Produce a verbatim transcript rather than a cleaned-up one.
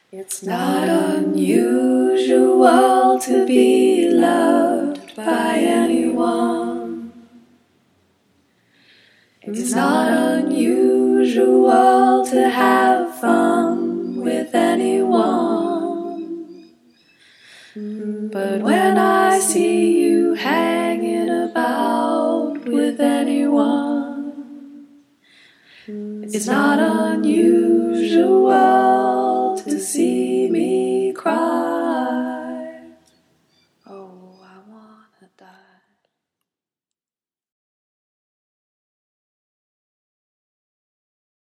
It's not unusual to be loved by anyone. It's not unusual to have fun with anyone. But when I see you hanging about with anyone, it's not unusual